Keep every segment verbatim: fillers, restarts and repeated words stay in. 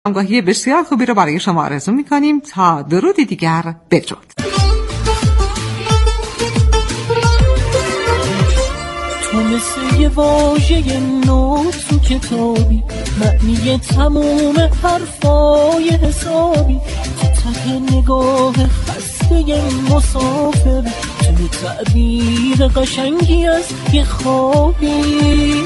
همراهی بسیار خوبی رو برای شما آرزو می‌کنیم تا درودی دیگر بدرود. تو مثل یه واژه نو تو کتابی، معنی تموم حرفای حسابی، تو ته نگاه خسته مسافر، تو تعبیر قشنگی از یه خوابی.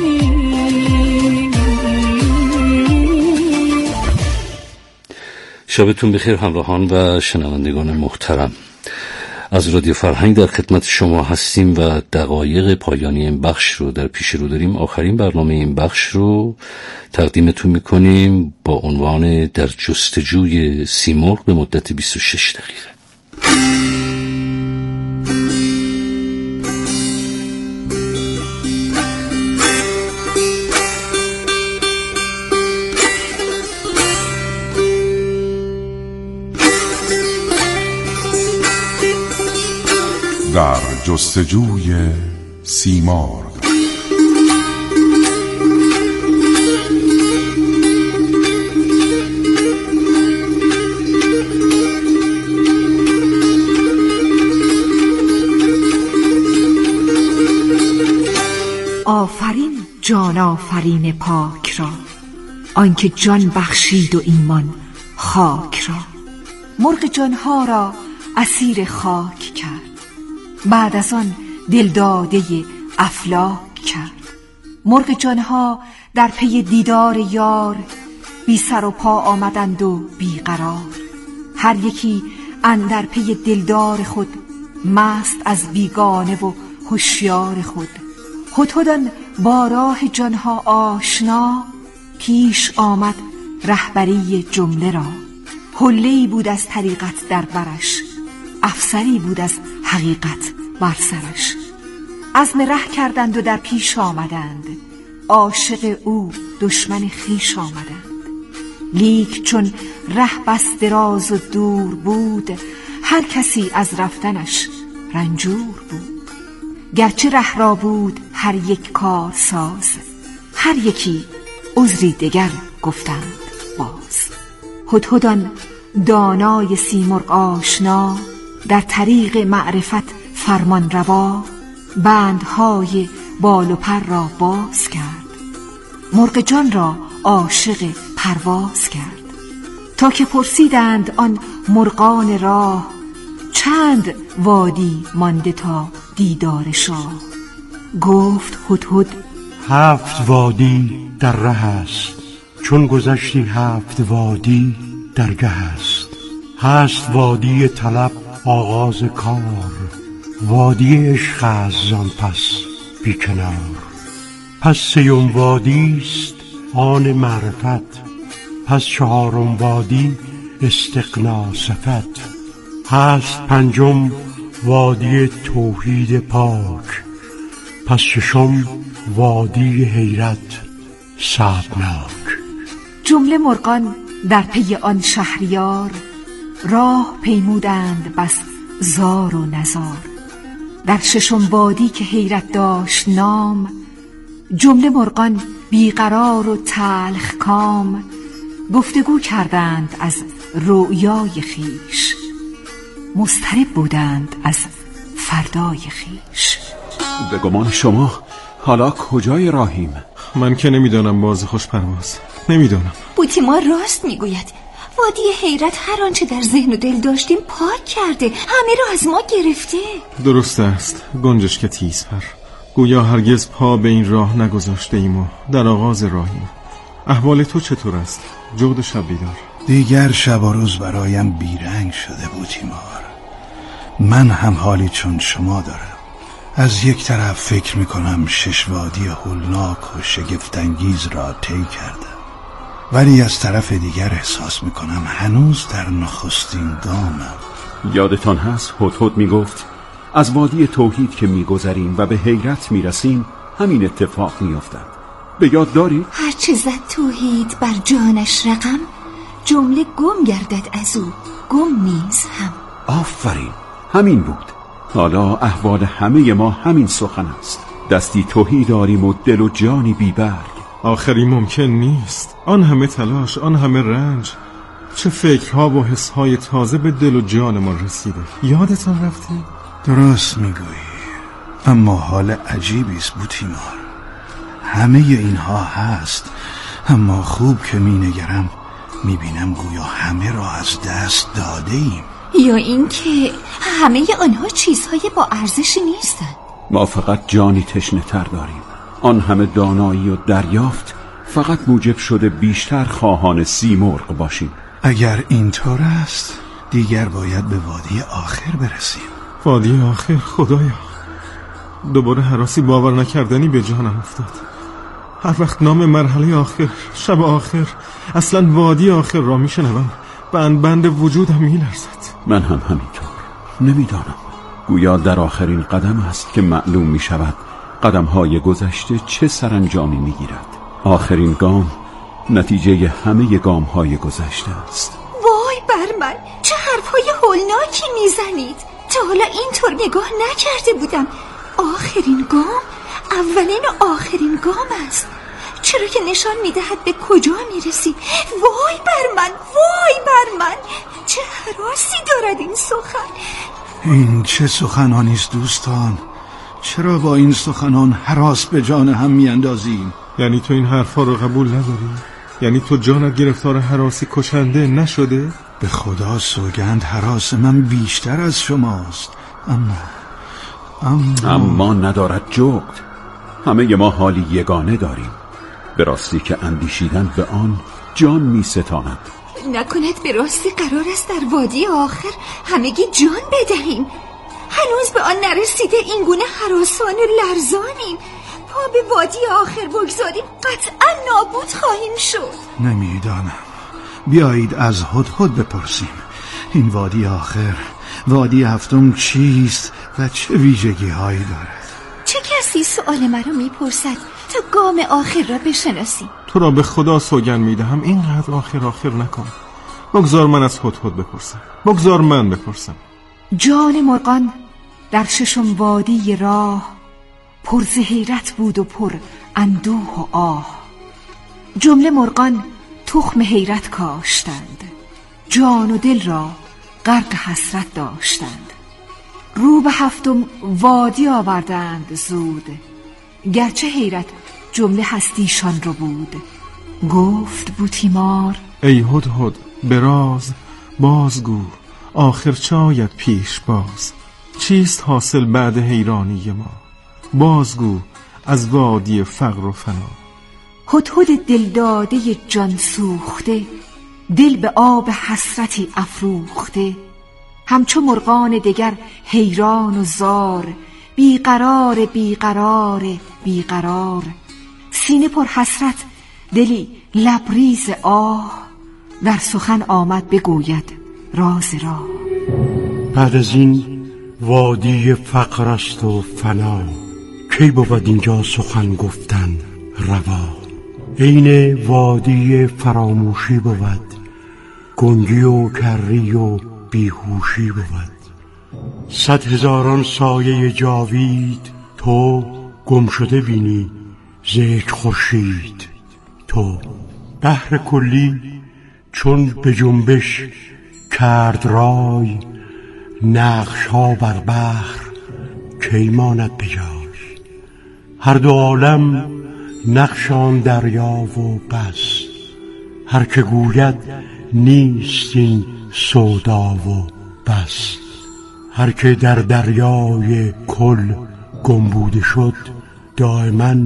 شبتون بخیر همراهان و شنوندگان محترم. از رادیو فرهنگ در خدمت شما هستیم و دقایق پایانی این بخش رو در پیش رو داریم. آخرین برنامه این بخش رو تقدیمتون میکنیم با عنوان در جستجوی سیمرغ به مدت بیست و شش دقیقه. در جستجوی سیمرغ. آفرین جان آفرین پاک را، آنکه جان بخشید و ایمان خاک را. مرغ جانها را اسیر خاک کرد، بعد از آن دلداده افلاک کرد. مرغ جانها در پی دیدار یار، بی سر و پا آمدند و بی قرار. هر یکی اندر پی دلدار خود، مست از بیگانه و هوشیار خود. هدهد با راه جانها آشنا، پیش آمد رهبری جمله را. حله‌ای بود از طریقت در برش، افسری بود از حقیقت بر سرش. عزم ره کردند و در پیش آمدند، عاشق او دشمن خویش آمدند. لیک چون ره بس دراز و دور بود، هر کسی از رفتنش رنجور بود. گرچه ره را بود هر یک کار ساز، هر یکی عذری دگر گفتند باز. هدهدان دانای سیمرغ آشنا، در طریق معرفت فرمان روا. بندهای بال و پر را باز کرد، مرغ جان را عاشق پرواز کرد. تا که پرسیدند آن مرغان راه، چند وادی مانده تا دیدار شاه. گفت هدهد هفت وادی در ره است، چون گذشتی هفت وادی درگه است. هست وادی طلب آغاز کار، وادی عشق است زان پس بی کنار. پس سیوم وادی است آن معرفت، پس چهارم وادی استغنا صفت. هست پنجم وادی توحید پاک، پس ششم وادی حیرت صعبناک. جمله مرغان در پی آن شهریار، راه پیمودند بس زار و نزار. در ششم وادی که حیرت داشت نام، جمله مرغان بیقرار و تلخ کام. گفتگو کردند از رؤیای خیش، مضطرب بودند از فردای خیش. به گمان شما حالا کجای راهیم؟ من که نمیدانم باز خوش پرواز، نمیدانم. بوتیما راست میگوید، وادی حیرت هر آنچه در ذهن و دل داشتیم پاک کرده، همه را از ما گرفته. درست است گنجشک تیزپر، گویا هرگز پا به این راه نگذاشته ایم و در آغاز راهیم. احوال تو چطور است جغد شب بیدار؟ دیگر شب و روز برایم بیرنگ شده بوتیمار. من هم حالی چون شما دارم. از یک طرف فکر میکنم شش وادی هولناک و شگفت‌انگیز را طی کردم، ولی از طرف دیگر احساس میکنم هنوز در نخستین گامم. یادتان هست هدهد میگفت از وادی توحید که میگذریم و به حیرت میرسیم همین اتفاق میافتد. به یاد داری؟ هرچه زد توحید بر جانش رقم، جمله گم گردد از او گم نیز هم. آفرین، همین بود. حالا احوال همه ما همین سخن است. دستی تهی داریم و دل و جانی بی‌برگ. آخری ممکن نیست. آن همه تلاش، آن همه رنج، چه فکرها و حسهای تازه به دل و جانمان رسیده. یادتان رفته؟ درست میگویی، اما حال عجیبی است بوتیمار. همه اینها هست، اما خوب که مینگرم میبینم گویا همه را از دست داده ایم. یا اینکه همه آنها چیزهای با ارزشی نیستند. ما فقط جانی تشنه تر داریم. آن همه دانایی و دریافت فقط موجب شده بیشتر خواهان سیمرغ باشیم. اگر اینطور است دیگر باید به وادی آخر برسیم. وادی آخر؟ خدایا، دوباره هراسی باور نکردنی به جانم افتاد. هر وقت نام مرحله آخر، شب آخر، اصلا وادی آخر را میشنوم بند بند وجودم میلرزد. من هم همینطور. نمیدانم، گویا در آخرین قدم است که معلوم میشود قدم‌های گذشته چه سرانجامی میگیرد. آخرین گام نتیجه همه گام‌های گذشته است. وای بر من، چه حرفهای هولناکی میزنید. تا حالا اینطور نگاه نکرده بودم. آخرین گام اولین و آخرین گام است، چرا که نشان میدهد به کجا میرسی. وای بر من، وای بر من، چه هراسی دارد این سخن. این چه سخنانی است دوستان؟ چرا با این سخنان هراس به جان هم میاندازیم؟ یعنی تو این حرفا رو قبول نداری؟ یعنی تو جانت گرفتار هراسی کشنده نشده؟ به خدا سوگند هراس من بیشتر از شماست. اما اما اما ندارد جغد. همه ما حالی یگانه داریم، به راستی که اندیشیدن به آن جان می ستاند. نکند به راستی قرار است در وادی آخر همگی جان بدهیم؟ هنوز به آن نرسیده این گونه هراسان و لرزانیم. پا به وادی آخر بگذاریم قطعا نابود خواهیم شد. نمیدانم، بیایید از هدهد بپرسیم. این وادی آخر، وادی هفتم چیست و چه ویژگی هایی دارد؟ چه کسی سؤال مرا میپرسد تا گام آخر را بشناسی؟ تو را به خدا سوگند میدهم اینقدر آخر آخر نکن. بگذار من از هدهد بپرسم. بگذار من بپرسم. جان مرغان در ششم وادی راه، پر ز حیرت بود و پر اندوه و آه. جمله مرغان تخم حیرت کاشتند، جان و دل را غرق حسرت داشتند. رو به هفتم وادی آوردند زود، گرچه حیرت جمله هستیشان رو بود. گفت بوتیمار ای هدهد براز بازگو، آخر چه آید پیش باز؟ چیست حاصل بعد حیرانی ما؟ بازگو از وادی فقر و فنا. هدهد دلداده جان سوخته، دل به آب حسرتی افروخته. همچو مرغان دگر حیران و زار، بیقرار بیقرار بیقرار. سینه پر حسرت، دلی لبریز آه، در سخن آمد بگوید راز راه. بعد از این وادی فقر است و فنا، کی بود اینجا سخن گفتن روا. عین وادی فراموشی بود، گنگی و کری و بیهوشی بود. صد هزاران سایه جاوید تو، گم شده بینی زیک خورشید تو. بحر کلی چون به جنبش کرد رای، نقش ها بر بحر کی ماند به جای. هر دو عالم نقشان دریا و بس، هر که گوید نیست این سودا و بس. هر که در دریای کل گمبوده شد، دائما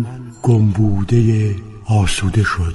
گمبوده آسوده شد.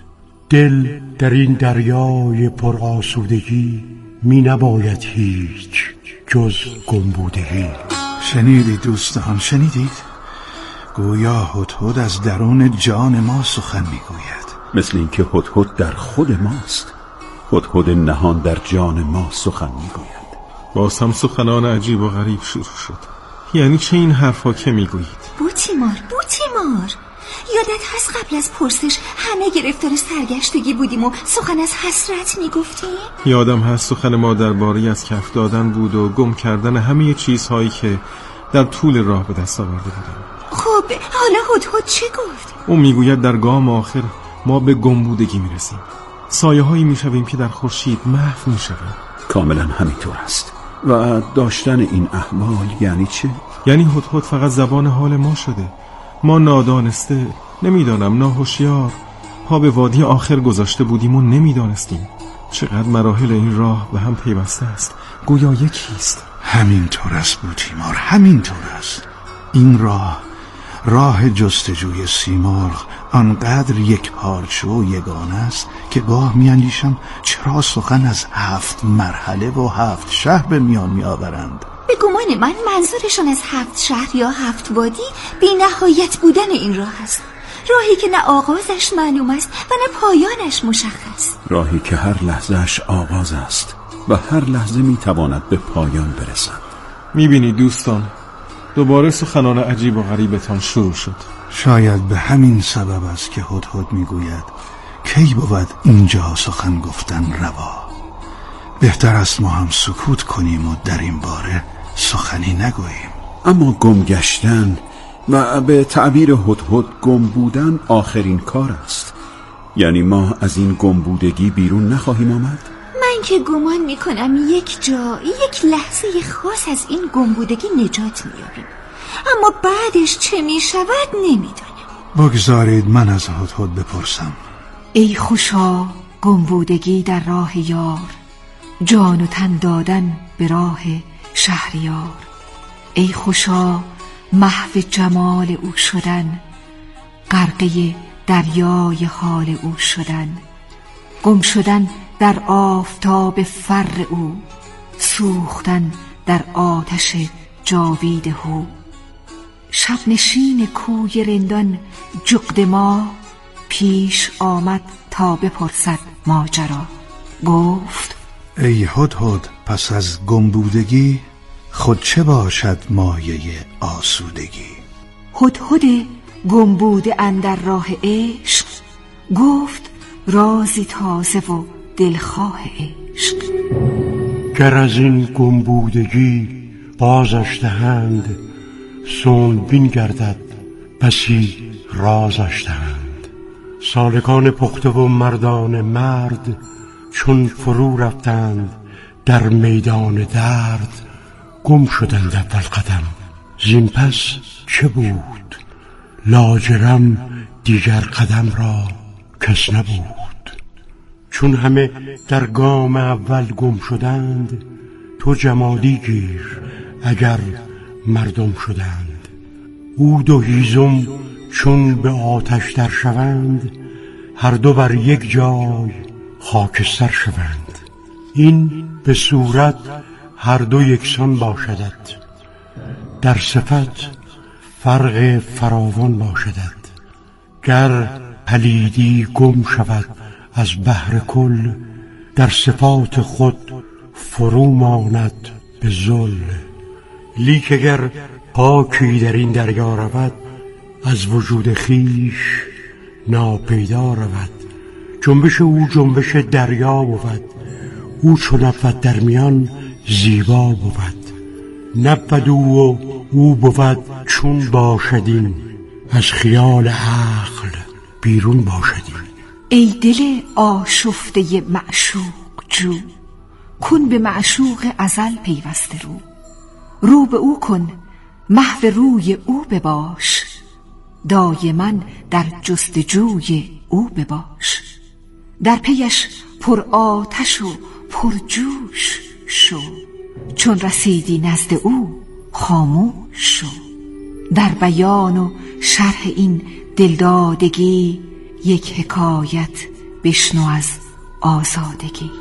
دل در این دریای پر آسودگی، می نباید هیچ جز گمبودگی. شنیدید دوستان، شنیدید؟ گویا هدهد از درون جان ما سخن میگوید. مثل اینکه هدهد در خود ماست. هدهد نهان در جان ما سخن میگوید. باز هم سخنان عجیب و غریب شروع شد. یعنی چه این حرفا که میگویید؟ بوتیمار بوتیمار یادت هست قبل از پرسش همه گرفتار سرگشتگی بودیم و سخن از حسرت میگفتیم؟ یادم هست سخن ما درباره از کف دادن بود و گم کردن همه چیزهایی که در طول راه به دست آورده بودم. خب حالا هدهد چه گفت؟ او میگوید در گام آخر ما به گمبودگی میرسیم، سایه هایی میشویم که در خورشید محو میشویم. کاملا همینطور است. و داشتن این احوال یعنی چه؟ یعنی هدهد فقط زبان حال ما شده. ما نادانسته، نمیدانم ناهوشیار، پا به وادی آخر گذاشته بودیم و نمیدانستیم. چقدر مراحل این راه به هم پیوسته است، گویا یکیست. همینطور است بوتیمار، همینطور است. این راه راه جستجوی سیمرغ آنقدر یک پارچه و یگانه است که گاه میاندیشم چرا سخن از هفت مرحله و هفت شهر به میان میآورند. به گمان من منظورشون از هفت شهر یا هفت وادی بی نهایت بودن این راه است، راهی که نه آغازش معلوم است و نه پایانش مشخص، راهی که هر لحظهش آغاز است و هر لحظه میتواند به پایان برسد. میبینی دوستان، دوباره سخنان عجیب و غریبتان شروع شد. شاید به همین سبب است که هدهد میگوید کی بود اینجا سخن گفتن روا. بهتر است ما هم سکوت کنیم و در این باره سخنی نگوییم. اما گم گشتن و به تعبیر هدهد گم بودن آخرین کار است. یعنی ما از این گم بودگی بیرون نخواهیم آمد؟ من که گمان میکنم یک جا یک لحظه خاص از این گم بودگی نجات میابیم، اما بعدش چه میشود نمیدانم. بگذارید من از هدهد بپرسم. ای خوشا گم بودگی در راه یار، جان و تن دادن به راه شهریار. ای خوشا محو جمال او شدن، غرقه دریای حال او شدن. گم شدن در آفتاب فر او، سوختن در آتش جاوید هو. شب نشین کوی رندان جغد ما، پیش آمد تا بپرسد ماجرا. گفت ای هدهد پس از گمبودگی خود چه باشد مایه آسودگی؟ هدهد گمبوده اندر راه عشق، گفت رازی تازه و دلخواه عشق. گر از این گمبودگی بازش دهند، صنع بین گردد بسی رازش دهند. سالکان پخته و مردان مرد، چون فرو رفتند در میدان درد. گم شدند اول قدم، زین پس چه بود؟ لاجرم دیگر قدم را کس نبود. چون همه در گام اول گم شدند، تو جمادی گیر اگر مردم شدند. عود و هیزم چون به آتش در شوند، هر دو بر یک جای خاکستر شوند. این به صورت هر دو یکسان باشدت، در صفت فرق فراوان باشدت. گر پلیدی گم شود از بحر کل، در صفات خود فرو ماند به ذل. لیک اگر پاکی در این دریا رود، از وجود خیش ناپیدا رود. جنبش او جنبش دریا بود، او چون نبود در میان زیبا بود. نبود او و او بود چون باشدین، از خیال عقل بیرون باشدین. ای دل آشفته معشوق جو، کن به معشوق ازل پیوسته رو. رو به او کن، محو روی او بباش، دایما در جستجوی او بباش. در پیش پر آتش و پر جوش شو، چون رسیدی نزد او خاموش شو. در بیان و شرح این دلدادگی، یک حکایت بشنو از آزادگی.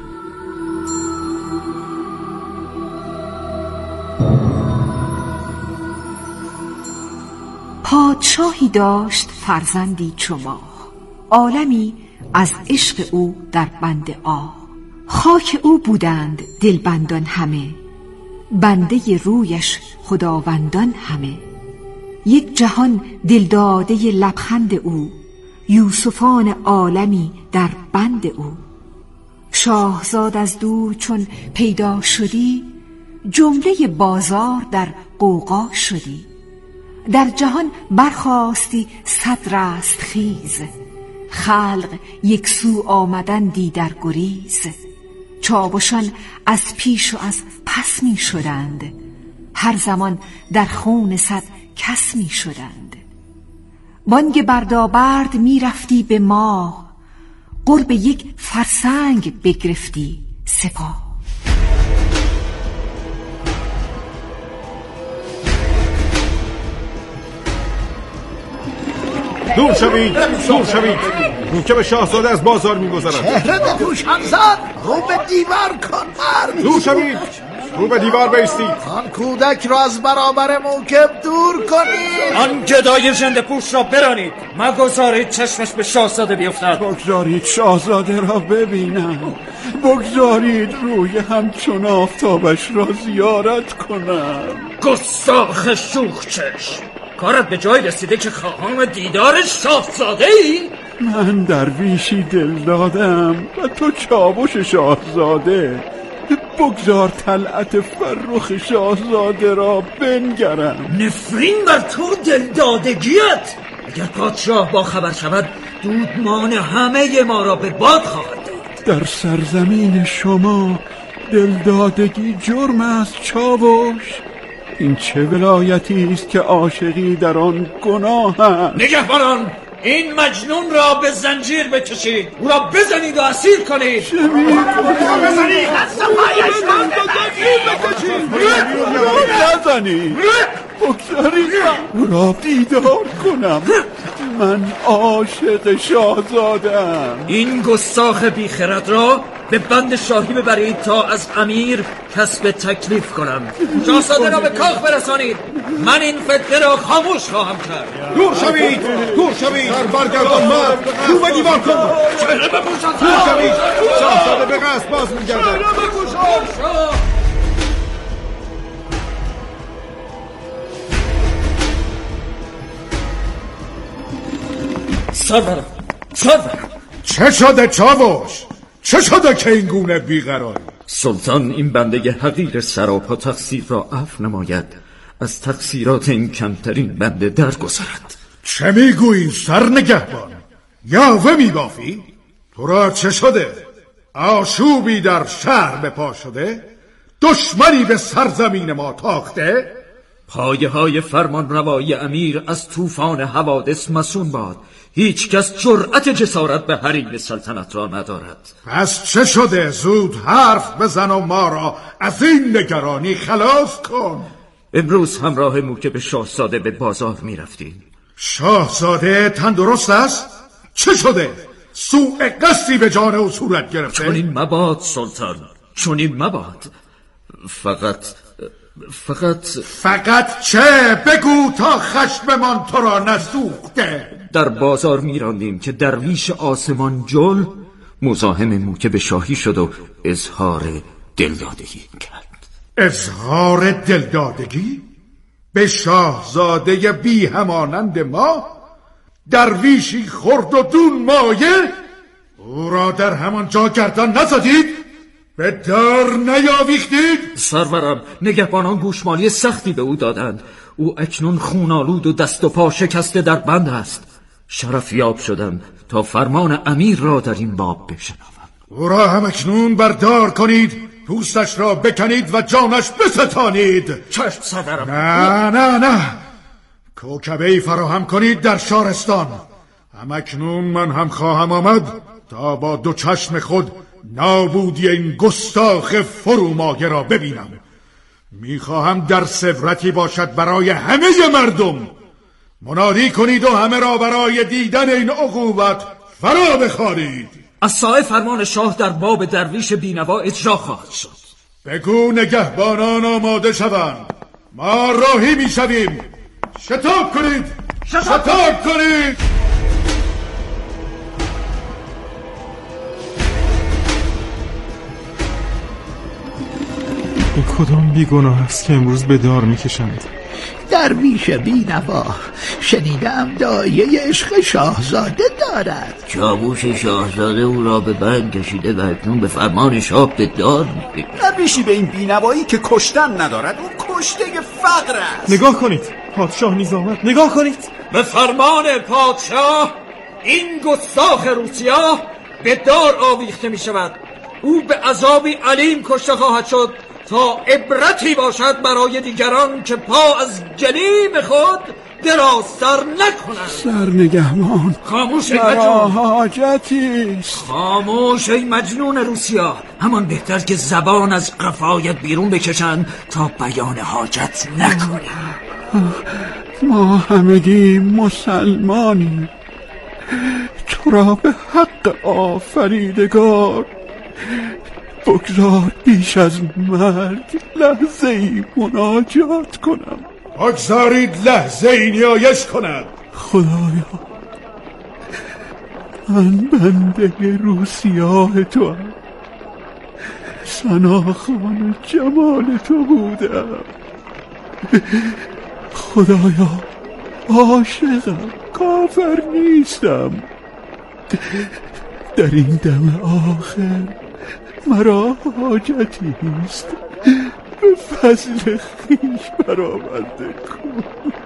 پادشاهی داشت فرزندی چو ماه، عالمی از عشق او در بند آه. خاک او بودند دلبندان همه، بنده رویش خداوندان همه. یک جهان دلداده لبخند او، یوسفان عالمی در بند او. شاهزاد از دور چون پیدا شدی، جمله بازار در غوغا شدی. در جهان برخاستی صد رستخیز، خلق یک سو آمدندی در گریز. چاوشان از پیش و از پس می شدند، هر زمان در خون صد کس می شدند. بانگ بردابرد می رفتی به ماه، قرب یک فرسنگ بگرفتی سپاه. دور شوید، دور شوید. محکم شاهزاده از بازار می‌گذرد. چهره بپوش همزاد، رو به دیوار کن مرد. دور شوید، رو به دیوار بایستید. آن کودک را از برابر موکب دور کنید. آن گدای ژنده پوش را برانید، مگذارید چشمش به شاهزاده بیفتد. بگذارید شاهزاده را ببینم، بگذارید روی همچون آفتابش را زیارت کنم. گستاخ شوخ چشم، کارت به جای رسیده که خواهان دیدار شاهزاده ای؟ من درویشی دل دادم و تو چاوش شاهزاده. بگذار طلعت فرخ شاهزاده را بنگرم. نفرین بر تو دلدادگیت. اگر پادشاه با خبر شود دودمان همه ما را به باد خواهد داد. در سرزمین شما دلدادگی جرم است چاوش؟ این چه ولایتی است که عاشقی در آن گناه است؟ نگهبانان، این مجنون را به زنجیر بکشید، او را بزنید و اسیر کنید. چه می‌کنید؟ بزنید، دست پایش را بزنید، بگذارید او را دیدار کنم. من عاشق شاهزاده‌ام. این گستاخ بیخرد را به بند شاهی ببرید تا از امیر کسب تکلیف کنم. شاهزاده را به کاخ برسانید، من این فتنه را خاموش خواهم کرد. دور شوید، دور شوید. سر برگردان مرد، رو به دیوار کن. چهره بپوشان. دور شوید، شاهزاده به قصد باز می‌گردد. چهره بپوشان. سرورم، سرورم. چه شده چاوش؟ چه شده که این گونه بیقراری؟ سلطان این بنده حقیر سراپا تقصیر را عفو نماید، از تقصیرات این کمترین بنده درگذرد. چه میگویی سرنگهبان؟ یاوه میبافی؟ تو را چه شده؟ آشوبی در شهر به پا شده؟ دشمنی به سرزمین ما تاخته؟ پایه های فرمان روایی امیر از طوفان حوادث مسون باد. هیچ کس جرأت جسارت به حریم سلطنت را ندارد. پس چه شده؟ زود حرف بزن و ما را از این نگرانی خلاص کن. امروز همراه موکب شاهزاده به بازار می رفتیم. شاهزاده تندرست است؟ چه شده؟ سوء قصدی به جان او صورت گرفته؟ چنین مباد سلطان، چنین مباد. فقط فقط فقط چه؟ بگو تا خشممان تو را نسوخته. در بازار می راندیم که درویش آسمان جل مزاحم موکب شاهی شد و اظهار دلدادگی کرد. اظهار دلدادگی؟ به شاهزاده بی همانند ما؟ درویشی خرد و دون مایه؟ او را در همان جا گردن نزدید؟ به دار نیاویختید؟ سرورم، نگهبانان گوشمالی سختی به او دادند. او اکنون خونالود و دست و پا شکسته در بند است. شرفیاب شدم تا فرمان امیر را در این باب بشنوم. او را هم اکنون بردار کنید، پوستش را بکنید و جانش بستانید. چشم سرورم. نه نه نه، کوکبه‌ای فراهم کنید در شارستان. هم اکنون من هم خواهم آمد تا با دو چشم خود نابودی این گستاخ فرومایه را ببینم. میخواهم در سبرتی باشد برای همه مردم. منادی کنید و همه را برای دیدن این عقوبت فرا بخوانید. از سایه فرمان شاه در باب درویش بینوا اجرا خواهد شد. بگو نگهبانان آماده شوند، ما راهی میشویم. شتاب کنید، شتاب کنید. این کدام بیگناه است که امروز به دار میکشند؟ درویش بینوا، شنیدم دایه عشق شاهزاده دارد. چاوش شاهزاده او را به بند کشیده و اکنون به فرمان شاه به دار می‌کشد. نبیشی به این بینوایی که کشتن ندارد، او کشته فقر است. نگاه کنید، پادشاه نیز آمد. نگاه کنید. به فرمان پادشاه این گستاخ روسیا به دار آویخته می شود. او به عذابی علیم کشته خواهد شد تا عبرتی باشد برای دیگران که پا از گلیم خود درازتر نکنند. سرنگهبان، خاموش ای مرا مجنون. حاجتیست. خاموش ای مجنون روسیا. همان بهتر که زبان از قفایت بیرون بکشند تا بیان حاجت نکنی. ما همگی مسلمانیم. تو را به حق آفریدگار بگذار بیش از مرگ لحظه ای مناجات کنم. بگذارید لحظه ای نیایش کنم. خدایا، من بنده روسیاه تو هم، ثناخوان جمال تو بودم. خدایا، عاشقم، کافر نیستم. در این دم آخر مرا حاجتی است، به فضل خویش برآورده کن.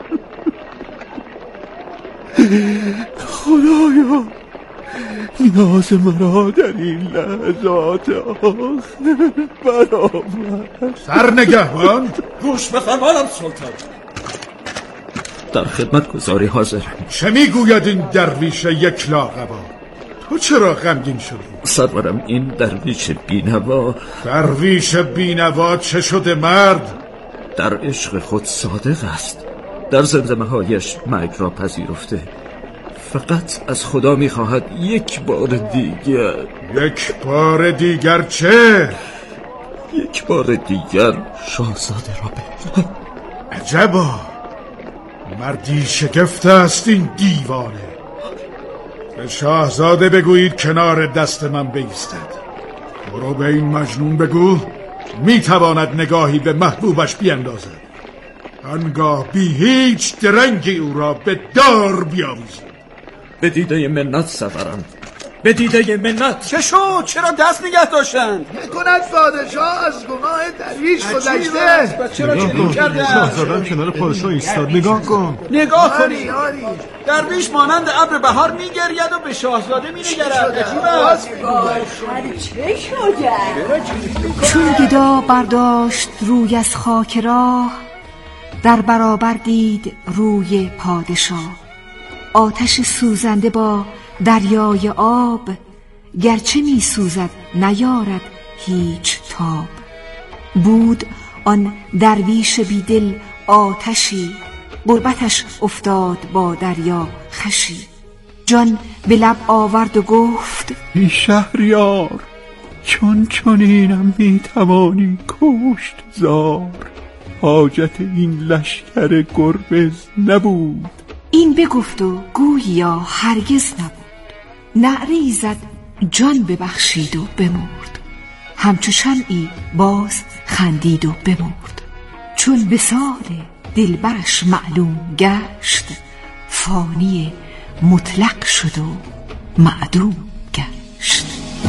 خدایا، نیاز مرا در این لحظات آخر برآورد. سرنگهبان، گوش به فرمانم سلطان. در خدمت گزاری حاضر. چه میگوید این درویش یک لاغبا؟ تو چرا غمگین شدی؟ سرورم، این درویش بینوا. درویش بینوا چه شده مرد؟ در عشق خود صادق است. در زمزمه هایش مرگ را پذیرفته. فقط از خدا میخواهد یک بار دیگر. یک بار دیگر چه؟ یک بار دیگر شاهزاده را ببینم. عجبا، مردی شگفت است این دیوانه. به شاهزاده بگویید کنار دست من بایستد. برو به این مجنون بگو میتواند نگاهی به محبوبش بیندازد. آنگاه بی هیچ درنگی او را به دار بیاویزد. به دیده منت سفرم، به دیده منت. چه شد؟ چرا دست نگه داشتند؟ میکند پادشاه از گناه درویش گذشته. چرا چنین کرده؟ شاهزاده‌ام کنار پادشاه ایستاد. نگاه کن. نگاه کنی. درویش مانند ابر بهار میگرید و به شاهزاده مینگرد. چه شده؟ چون گدا برداشت روی از خاک راه، در برابر دید روی پادشاه. آتش سوزنده با دریای آب، گرچه می سوزد نیارد هیچ تاب. بود آن درویش بیدل آتشی، غربتش افتاد با دریا خشی. جان به لب آورد و گفت ای شهریار، چون چنینم می توانی کشت زار. حاجت این لشکر گربز نبود. این بگفت و گویا هرگز نبود. نعره‌ای زد جان ببخشید و بمرد. همچو شمعی باز خندید و بمرد. چون به سال دلبرش معلوم گشت، فانی مطلق شد و معدوم گشت.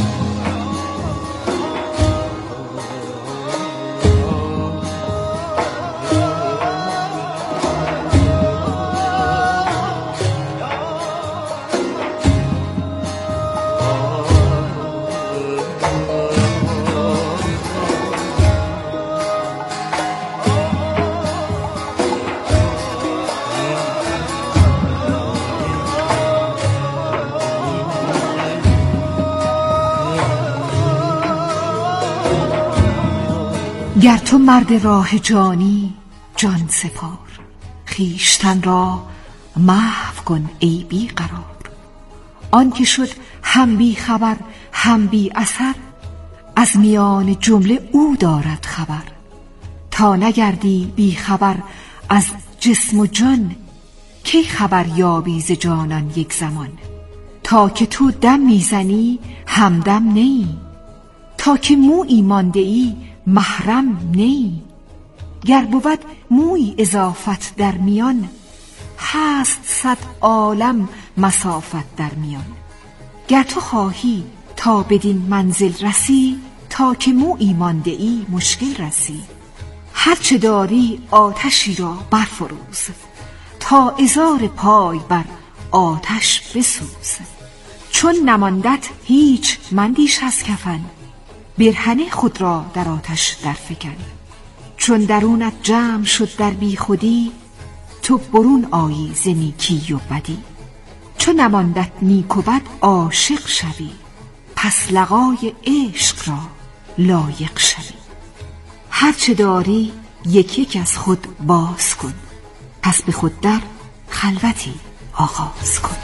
گر تو مرد راه جانی جان سپار، خویشتن را محو کن ای بی قرار. آن که شد هم بی خبر هم بی اثر، از میان جمله او دارد خبر. تا نگردی بی خبر از جسم و جان، کی خبر یابی ز جانان یک زمان. تا که تو دم میزنی همدم نی، تا که مویی مانده ای محرم نی. گر بود موی اضافت در میان، هست صد عالم مسافت در میان. گر تو خواهی تا بدین منزل رسی، تا که مویی مانده ای مشکل رسی. هرچه داری آتشی را برفروز، تا ازار پای بر آتش بسوز. چون نماندت هیچ مندیش از کفن، برهنه خود را در آتش درفکن. چون درونت جمع شد در بی خودی، تو برون آیی ز نیکی و بدی. چون نماندت نیک و بد عاشق شوی، پس لقای عشق را لایق شوی. هرچه داری یک یک از خود باز کن، پس به خود در خلوتی آغاز کن.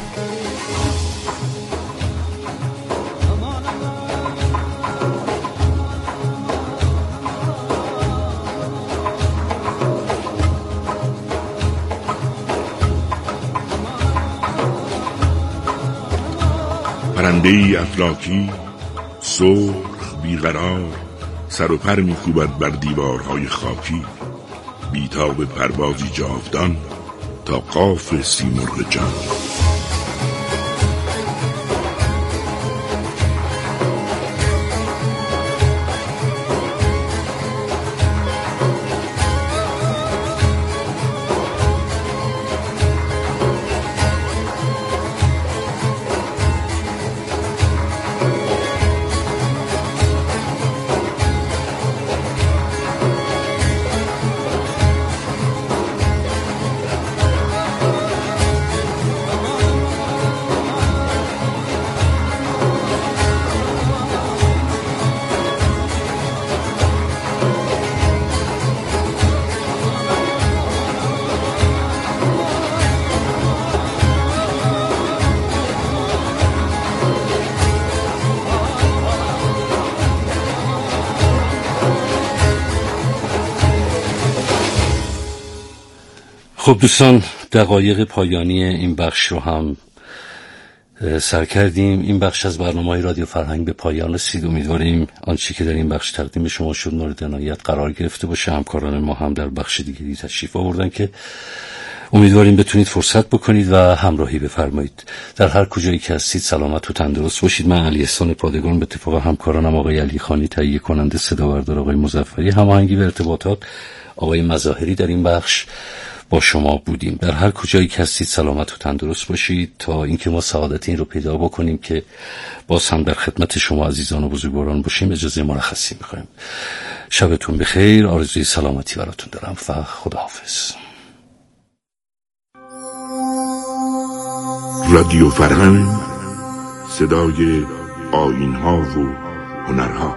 پرنده‌ای افلاکی سرخ بیقرار، سر و پر می‌کوبد بر دیوارهای خاکی. بیتاب پروازی جاودان تا قاف سیمرغ جان. خب دوستان، دقایق پایانی این بخش رو هم سر کردیم. این بخش از برنامه‌های رادیو فرهنگ به پایان رسید. امیدواریم آنچه که در این بخش تقدیم شما شد مورد عنایت قرار گرفته باشه. همکاران ما هم در بخش دیگری تشریف آوردن که امیدواریم بتونید فرصت بکنید و همراهی بفرمایید. در هر کجایی که هستید سلامت و تندرست باشید. من علی احسان پادگان به اتفاق همکارانم آقای علی خانی تهیه کننده، صداوردار آقای مظفری، هماهنگی و ارتباطات آقای مظاهری در این بخش با شما بودیم. در هر کجایی که هستید سلامت و تندرست باشید تا اینکه ما سعادت این رو پیدا بکنیم که باز هم در خدمت شما عزیزان و بزرگواران باشیم. اجازه مرخصی می‌خوایم. شبتون بخیر، آرزوی سلامتی براتون دارم و خداحافظ. رادیو فرهنگ، صدای آیین‌ها و هنرها.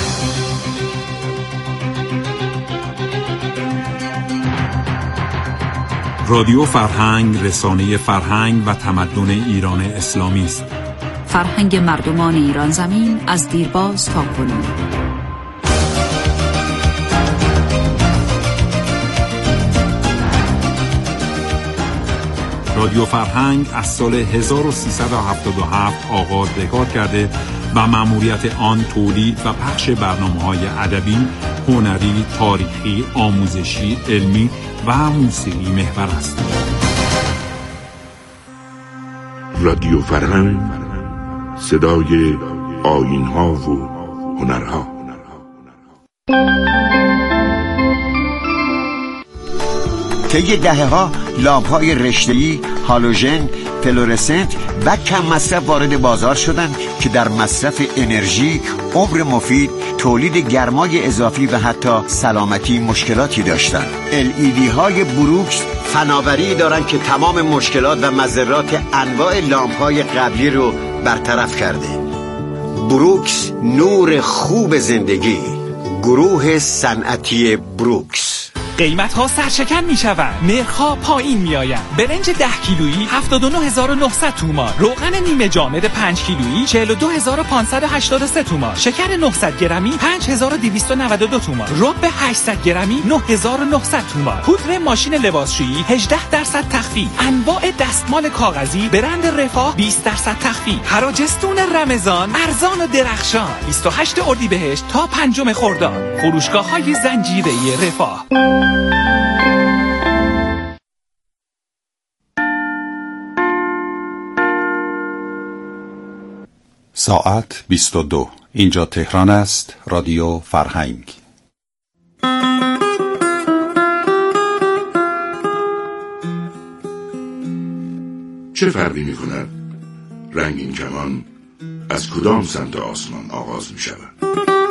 رادیو فرهنگ رسانه فرهنگ و تمدن ایران اسلامی است. فرهنگ مردمان ایران زمین از دیرباز تا کنون. رادیو فرهنگ از سال هزار و سیصد و هفتاد و هفت آغاز به کار کرده و مأموریت آن تولید و پخش برنامه‌های ادبی، هنری، تاریخی، آموزشی، علمی و موسیقی محور است. رادیو فرهنگ، صدای آیین‌ها و هنرها. طی دهه‌ها لامپ‌های رشته‌ای، هالوژن، فلورسنت و کم مصرف وارد بازار شدند که در مصرف انرژی، عمر مفید، تولید گرمای اضافی و حتی سلامتی مشکلاتی داشتند. ال ای دی های بروکس فناوری دارند که تمام مشکلات و مضرات انواع لامپ‌های قبلی رو برطرف کرده. بروکس، نور خوب زندگی. گروه صنعتی بروکس. قیمت ها سرشکن می شوند، نرخ ها پایین می آیند. برنج ده کیلویی هفتاد و نه هزار و نهصد تومان، روغن نیمه جامد پنج کیلویی چهل و دو هزار و پانصد و هشتاد و سه تومان، شکر نهصد گرمی پنج هزار و دویست و نود و دو تومان، رب هشتصد گرمی نه هزار و نهصد تومان، پودر ماشین لباسشویی هجده درصد تخفیف، انواع دستمال کاغذی برند رفاه بیست درصد تخفیف، حراجستون رمضان ارزان و درخشان. بیست و هشتم اردیبهشت تا پنجم خرداد، فروشگاه‌های زنجیره‌ای رفاه. ساعت بیست و دو. اینجا تهران است. رادیو فرهنگ. چه فرقی می کند رنگین کمان از کدام سمت آسمان آغاز می شود؟